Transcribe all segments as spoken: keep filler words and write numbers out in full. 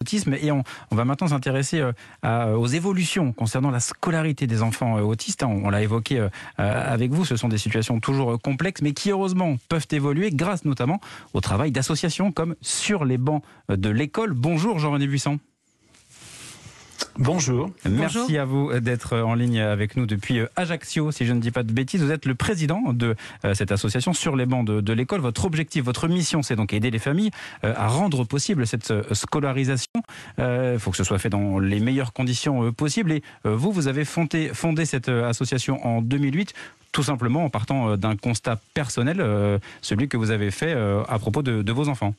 autisme et on, on va maintenant s'intéresser euh, à, aux évolutions concernant la scolarité des enfants euh, autistes. On, on l'a évoqué euh, avec vous, ce sont des situations toujours euh, complexes mais qui heureusement peuvent évoluer grâce notamment au travail d'associations comme Sur les bancs de l'école. Bonjour Jean-René Buisson. Bonjour. Merci Bonjour. à vous d'être en ligne avec nous depuis Ajaccio, si je ne dis pas de bêtises. Vous êtes le président de cette association Sur les bancs de, de l'école. Votre objectif, votre mission, c'est donc aider les familles à rendre possible cette scolarisation. Il euh, faut que ce soit fait dans les meilleures conditions possibles. Et vous, vous avez fondé, fondé cette association en deux mille huit, tout simplement en partant d'un constat personnel, euh, celui que vous avez fait euh, à propos de, de vos enfants.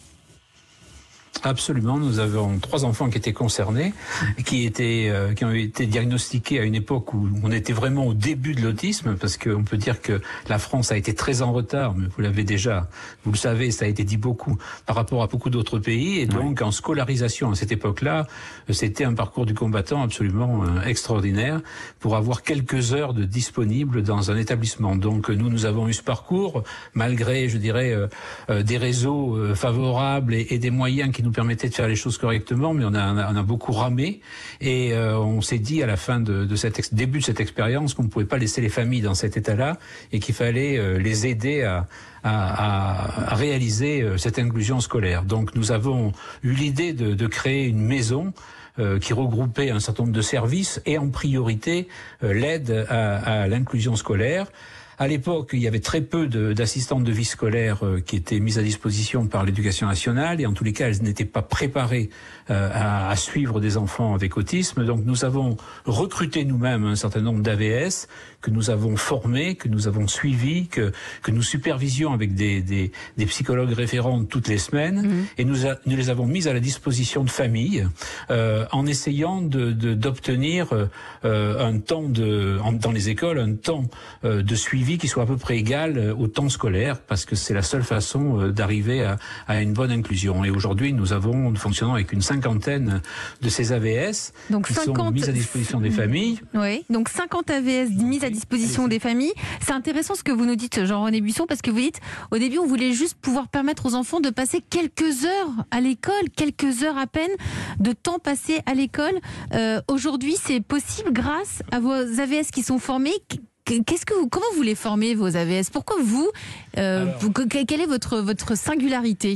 Absolument, nous avons trois enfants qui étaient concernés, qui étaient, euh, qui ont été diagnostiqués à une époque où on était vraiment au début de l'autisme, parce qu'on peut dire que la France a été très en retard, mais vous l'avez déjà, vous le savez, ça a été dit beaucoup par rapport à beaucoup d'autres pays, et donc oui. En scolarisation à cette époque-là, c'était un parcours du combattant absolument euh, extraordinaire pour avoir quelques heures de disponibles dans un établissement. Donc nous, nous avons eu ce parcours, malgré, je dirais, euh, euh, des réseaux euh, favorables et, et des moyens qui nous permettait de faire les choses correctement, mais on a, on a beaucoup ramé et euh, on s'est dit à la fin de, de cet ex- début de cette expérience qu'on ne pouvait pas laisser les familles dans cet état-là et qu'il fallait euh, les aider à, à, à, à réaliser euh, cette inclusion scolaire. Donc nous avons eu l'idée de, de créer une maison euh, qui regroupait un certain nombre de services et en priorité euh, l'aide à, à l'inclusion scolaire. À l'époque, il y avait très peu de, d'assistantes de vie scolaire euh, qui étaient mises à disposition par l'Éducation nationale et en tous les cas, elles n'étaient pas préparées euh, à, à suivre des enfants avec autisme. Donc nous avons recruté nous-mêmes un certain nombre d'A V S que nous avons formés, que nous avons suivis, que, que nous supervisions avec des, des, des psychologues référents toutes les semaines mmh. et nous, a, nous les avons mises à la disposition de familles euh, en essayant de, de, d'obtenir euh, un temps de, en, dans les écoles, un temps euh, de suivi qui soit à peu près égal au temps scolaire, parce que c'est la seule façon d'arriver à, à une bonne inclusion. Et aujourd'hui, nous avons, nous fonctionnons avec une cinquantaine de ces A V S donc qui cinquante... sont mises à disposition des familles. Oui, donc cinquante A V S mises à disposition des familles. C'est intéressant ce que vous nous dites, Jean-René Buisson, parce que vous dites, au début, on voulait juste pouvoir permettre aux enfants de passer quelques heures à l'école, quelques heures à peine de temps passé à l'école. Euh, aujourd'hui, c'est possible grâce à vos A V S qui sont formés. Qu'est-ce que vous, comment vous les formez, vos A V S? Pourquoi vous, euh, Alors, vous quelle est votre, votre singularité?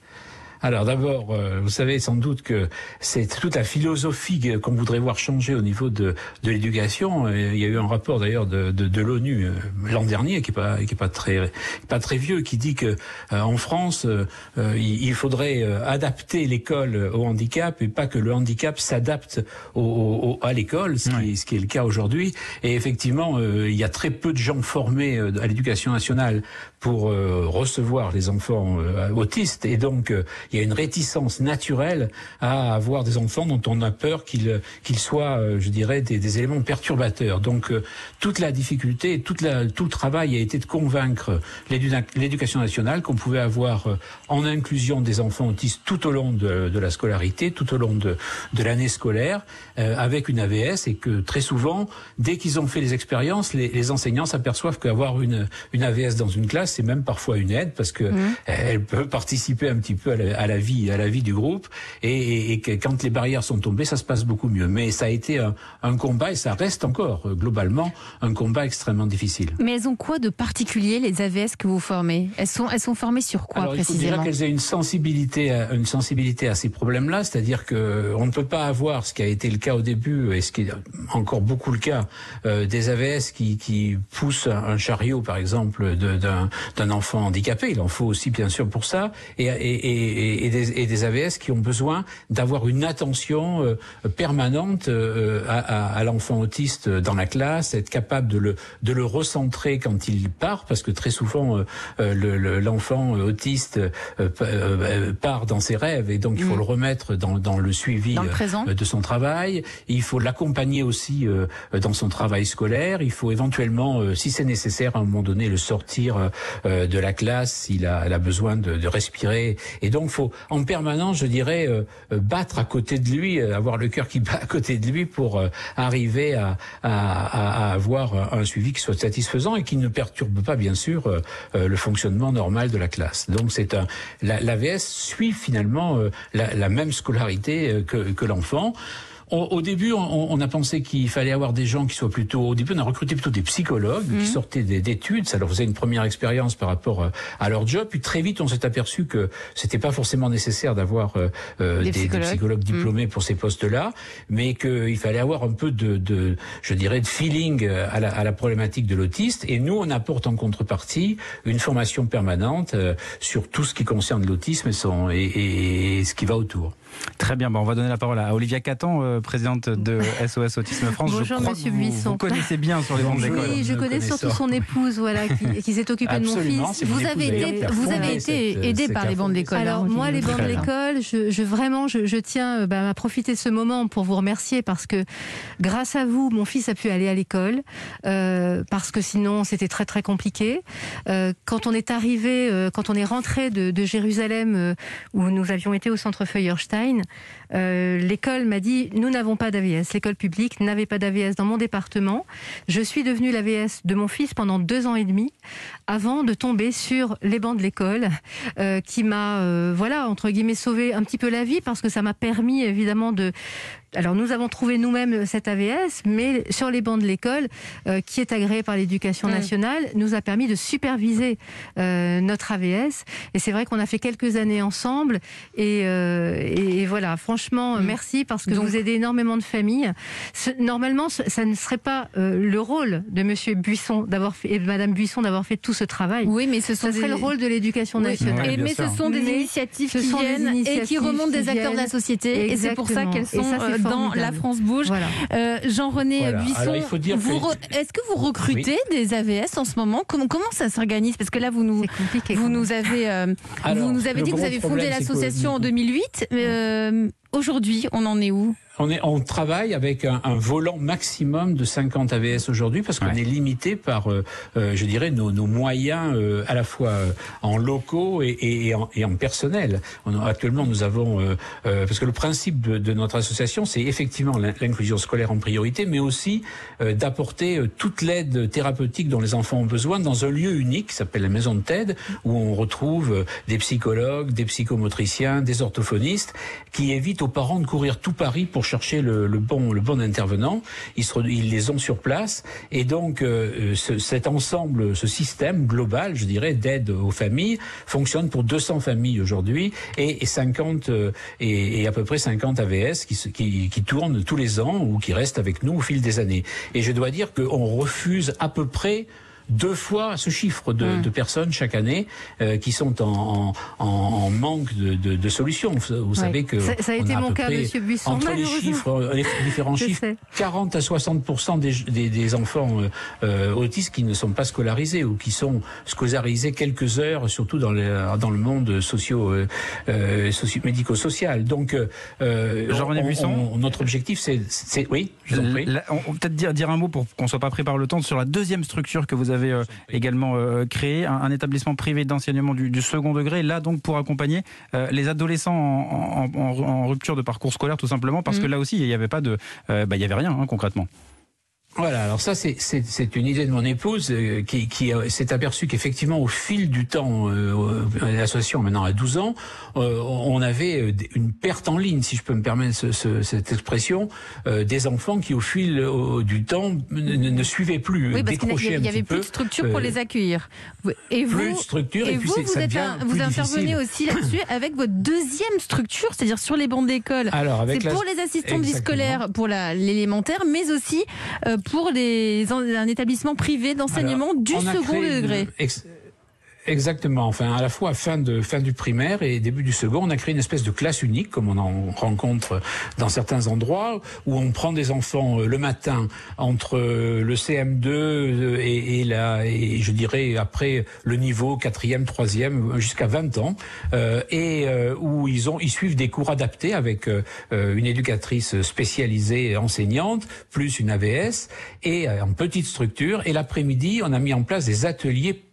Alors d'abord, euh, vous savez sans doute que c'est toute la philosophie qu'on voudrait voir changer au niveau de, de l'éducation. Il y a eu un rapport d'ailleurs de, de, de l'ONU euh, l'an dernier, qui est pas qui est pas très pas très vieux, qui dit que euh, en France, euh, il, il faudrait euh, adapter l'école au handicap et pas que le handicap s'adapte au, au, à l'école, ce, oui. ce qui est le cas aujourd'hui. Et effectivement, euh, il y a très peu de gens formés euh, à l'éducation nationale pour euh, recevoir les enfants euh, autistes, et donc euh, il y a une réticence naturelle à avoir des enfants dont on a peur qu'ils qu'ils soient, euh, je dirais, des, des éléments perturbateurs. Donc euh, toute la difficulté, toute la, tout le travail a été de convaincre l'éducation nationale qu'on pouvait avoir euh, en inclusion des enfants autistes tout au long de, de la scolarité, tout au long de, de l'année scolaire, euh, avec une A V S, et que très souvent, dès qu'ils ont fait les expériences, les, les enseignants s'aperçoivent qu'avoir une, une A V S dans une classe, c'est même parfois une aide, parce que mmh. elle peut participer un petit peu à la, à la vie, à la vie du groupe, et, et, et que quand les barrières sont tombées, ça se passe beaucoup mieux. Mais ça a été un, un combat, et ça reste encore globalement un combat extrêmement difficile. Mais elles ont quoi de particulier, les A V S que vous formez? Elles sont, elles sont formées sur quoi? Alors, précisément? Il faut déjà qu'elles aient une sensibilité, à, une sensibilité à ces problèmes-là, c'est-à-dire que on ne peut pas avoir ce qui a été le cas au début, et ce qui est encore beaucoup le cas, euh, des A V S qui, qui poussent un chariot, par exemple, de, d'un, d'un enfant handicapé. Il en faut aussi, bien sûr, pour ça, et, et, et, et, des, et des A V S qui ont besoin d'avoir une attention euh, permanente euh, à, à, à l'enfant autiste dans la classe, être capable de le, de le recentrer quand il part, parce que très souvent, euh, le, le, l'enfant autiste euh, euh, part dans ses rêves, et donc il faut mmh. le remettre dans, dans le suivi dans le présent. Euh, de son travail. Et il faut l'accompagner aussi euh, dans son travail scolaire. Il faut éventuellement, euh, si c'est nécessaire, à un moment donné, le sortir euh, de la classe s'il a, elle a besoin de, de respirer. Et donc, faut en permanence, je dirais, euh, battre à côté de lui, euh, avoir le cœur qui bat à côté de lui pour euh, arriver à, à, à avoir un suivi qui soit satisfaisant et qui ne perturbe pas, bien sûr, euh, euh, le fonctionnement normal de la classe. Donc, c'est un, l'A V S suit finalement euh, la, la même scolarité euh, que, que l'enfant. Au début, on, on a pensé qu'il fallait avoir des gens qui soient plutôt... Au début, on a recruté plutôt des psychologues mmh. qui sortaient d'études. Ça leur faisait une première expérience par rapport à leur job. Puis très vite, on s'est aperçu que c'était pas forcément nécessaire d'avoir euh, des, des, psychologues. des psychologues diplômés mmh. pour ces postes-là, mais qu'il fallait avoir un peu de, de, je dirais, de feeling à la, à la problématique de l'autiste. Et nous, on apporte en contrepartie une formation permanente euh, sur tout ce qui concerne l'autisme et, son, et, et, et ce qui va autour. Très bien, bon, on va donner la parole à Olivia Catan, euh, présidente de S O S Autisme France. Bonjour, je crois Monsieur que vous, Buisson. Vous connaissez bien sur les bancs de l'école. Oui, je connais surtout son épouse, voilà, qui, qui s'est occupée de mon fils. Vous avez été, vous avez été aidé par les bancs de l'école. Alors moi, les bancs de l'école, je, je vraiment, je, je tiens bah, à profiter de ce moment pour vous remercier parce que grâce à vous, mon fils a pu aller à l'école euh, parce que sinon c'était très très compliqué. Euh, quand on est arrivé, euh, quand on est rentré de, de Jérusalem euh, où nous avions été au centre Feuerstein. Euh, l'école m'a dit nous n'avons pas d'A V S, l'école publique n'avait pas d'A V S dans mon département. Je suis devenue l'A V S de mon fils pendant deux ans et demi avant de tomber sur les bancs de l'école euh, qui m'a euh, voilà entre guillemets sauvé un petit peu la vie parce que ça m'a permis évidemment de... Alors nous avons trouvé nous-mêmes cette A V S, mais sur les bancs de l'école, euh, qui est agréée par l'éducation nationale, mmh. nous a permis de superviser euh, notre A V S. Et c'est vrai qu'on a fait quelques années ensemble. Et, euh, et voilà, franchement, mmh. merci parce que Donc, vous aidez énormément de familles. Ce, normalement, ce, ça ne serait pas euh, le rôle de Monsieur Buisson d'avoir fait, et de Madame Buisson d'avoir fait tout ce travail. Oui, mais ce sont ça des... serait le rôle de l'éducation oui. nationale. Ouais, et, mais ça. ce sont des mais initiatives qui viennent initiatives et qui remontent des acteurs de la société. Exactement. Et c'est pour ça qu'elles sont ça, dans La France Bouge. Voilà. Euh, Jean-René voilà. Buisson, Alors, il faut dire vous que... re... est-ce que vous recrutez oui. des A V S en ce moment? Comment, comment ça s'organise? Parce que là, vous nous, vous nous avez, euh, Alors, vous nous avez dit que vous avez fondé l'association que... en deux mille huit. Euh, Aujourd'hui, on en est où? On, est, on travaille avec un, un volant maximum de cinquante A V S aujourd'hui parce qu'on ouais. est limité par, euh, euh, je dirais, nos, nos moyens euh, à la fois euh, en locaux et, et, et, en, et en personnel. On, actuellement, nous avons, euh, euh, parce que le principe de, de notre association, c'est effectivement l'inclusion scolaire en priorité, mais aussi euh, d'apporter euh, toute l'aide thérapeutique dont les enfants ont besoin dans un lieu unique qui s'appelle la Maison de T E D, où on retrouve euh, des psychologues, des psychomotriciens, des orthophonistes, qui évitent aux parents de courir tout Paris pour chercher le, le bon le bon intervenant. Ils, se, ils les ont sur place et donc euh, ce, cet ensemble, ce système global, je dirais, d'aide aux familles fonctionne pour deux cents familles aujourd'hui et, et cinquante euh, et, et à peu près cinquante A V S qui, qui qui tournent tous les ans ou qui restent avec nous au fil des années. Et je dois dire qu'on refuse à peu près deux fois ce chiffre de, mmh. de personnes chaque année euh, qui sont en, en, en manque de, de, de solutions. Vous, vous ouais. savez que ça, ça a été on a mon à peu cas, près, Monsieur Buisson. Entre les chiffres, les différents Je chiffres, sais. quarante à soixante pour cent des, des, des enfants euh, autistes qui ne sont pas scolarisés ou qui sont scolarisés quelques heures, surtout dans le, dans le monde socio, euh, socio médico-social. Donc, euh, Jean-René Buisson, notre objectif, c'est, oui, je vous en prie. La, on, on peut-être dire, dire un mot pour qu'on soit pas pris par le temps sur la deuxième structure que vous avez euh, également euh, créée, un, un établissement privé d'enseignement du, du second degré, là donc pour accompagner euh, les adolescents en, en, en, en rupture de parcours scolaire tout simplement, parce mmh. que là aussi il n'y avait pas de, euh, bah, il y avait rien hein, concrètement. Voilà, alors ça c'est c'est c'est une idée de mon épouse euh, qui qui euh, s'est aperçue qu'effectivement au fil du temps, euh, l'association maintenant à douze ans, euh, on avait une perte en ligne, si je peux me permettre ce, ce, cette expression, euh, des enfants qui au fil euh, du temps ne, ne suivaient plus, oui, parce qu'il n'y avait plus de structure pour euh, les accueillir. Et vous, plus de structure et, et puis vous, vous, êtes un, vous intervenez aussi là-dessus avec votre deuxième structure, c'est-à-dire sur les bancs d'école. Alors c'est la... pour les assistants de vie scolaire, pour la, l'élémentaire, mais aussi euh, pour les, un établissement privé d'enseignement du second degré. Une, ex, Exactement. Enfin, à la fois fin de fin du primaire et début du second, on a créé une espèce de classe unique, comme on en rencontre dans certains endroits, où on prend des enfants le matin entre le C M deux et, et la, et je dirais après le niveau quatrième, troisième, jusqu'à vingt ans, euh, et euh, où ils ont ils suivent des cours adaptés avec euh, une éducatrice spécialisée enseignante, plus une A V S, et euh, en petite structure. Et l'après-midi, on a mis en place des ateliers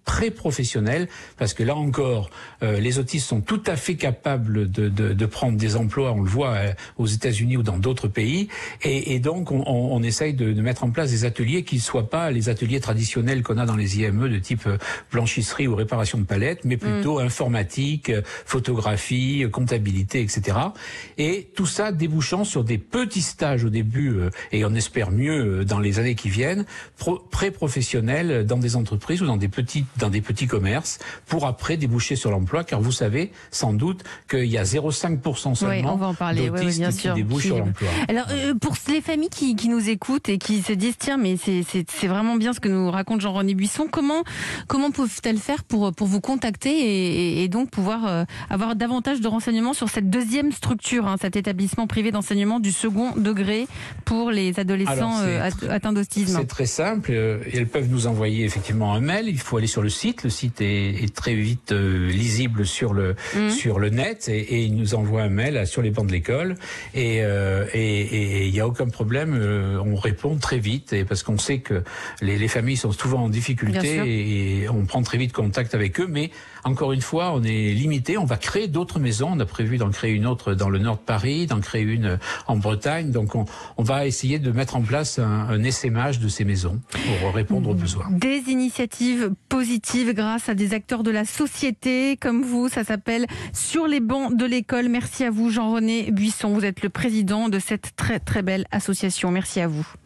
pré-professionnelle, parce que là encore, euh, les autistes sont tout à fait capables de, de, de prendre des emplois, on le voit euh, aux États-Unis ou dans d'autres pays, et, et donc on, on, on essaye de, de mettre en place des ateliers qui ne soient pas les ateliers traditionnels qu'on a dans les I M E de type euh, blanchisserie ou réparation de palettes, mais plutôt mmh. informatique, euh, photographie, euh, comptabilité, et cetera. Et tout ça débouchant sur des petits stages au début, euh, et on espère mieux euh, dans les années qui viennent, pro- pré-professionnels dans des entreprises ou dans des petits, dans des petits commerces, pour après déboucher sur l'emploi, car vous savez sans doute qu'il y a zéro virgule cinq pour cent seulement oui, on va en parler. d'autistes oui, oui, qui sûr. débouchent qui... sur l'emploi. Alors, euh, pour les familles qui, qui nous écoutent et qui se disent, tiens, mais c'est, c'est, c'est vraiment bien ce que nous raconte Jean-René Buisson, comment, comment peuvent-elles faire pour, pour vous contacter et, et, et donc pouvoir euh, avoir davantage de renseignements sur cette deuxième structure, hein, cet établissement privé d'enseignement du second degré pour les adolescents Alors, euh, atteints d'autisme? C'est très simple. Elles peuvent nous envoyer effectivement un mail. Il faut aller sur le site. Le site est, est très vite euh, lisible sur le, mmh. sur le net et, et ils nous envoient un mail sur les bancs de l'école. Et euh, et il n'y a aucun problème. Euh, on répond très vite et parce qu'on sait que les, les familles sont souvent en difficulté et, et on prend très vite contact avec eux. Mais encore une fois, on est limité. On va créer d'autres maisons. On a prévu d'en créer une autre dans le nord de Paris, d'en créer une en Bretagne. Donc on, on va essayer de mettre en place un, un essaimage de ces maisons pour répondre aux besoins. Des initiatives positives grâce à des acteurs de la société comme vous. Ça s'appelle Sur les bancs de l'école. Merci à vous, Jean-René Buisson. Vous êtes le président de cette très très belle association. Merci à vous.